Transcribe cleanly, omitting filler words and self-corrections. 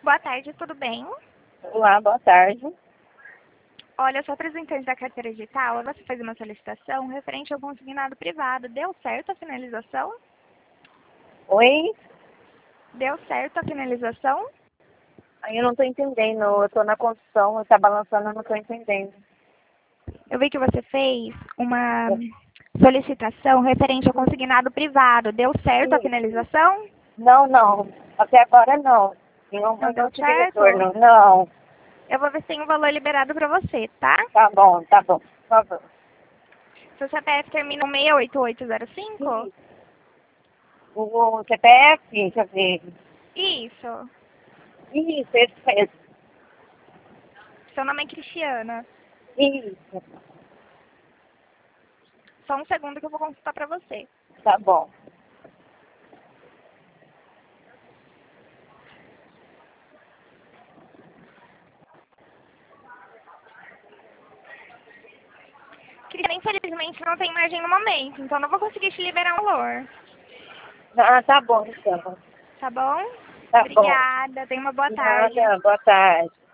Boa tarde, tudo bem? Olá, boa tarde. Olha, eu sou representante da carteira digital. Você fez uma solicitação referente ao consignado privado. Deu certo a finalização? Oi? Deu certo a finalização? Aí eu não tô entendendo. Eu tô na construção, tá balançando, eu não tô entendendo. Eu vi que você fez uma solicitação referente ao consignado privado. Deu certo a finalização? Não. Até agora não. Não, Não eu não deu tive certo? retorno. Não. Eu vou ver se tem um valor liberado para você, tá? Tá bom, por favor. Seu CPF termina em 68805? O CPF, deixa eu ver. Isso. Isso, esse mesmo. Seu nome é Cristiana. Isso, Só um segundo que eu vou consultar para você. tá bom. Cristiana, infelizmente não tem margem no momento, então não vou conseguir te liberar um valor. Ah, tá bom, então. Tá bom? Tá bom. Obrigada. Tenha uma boa tarde. Nada, boa tarde.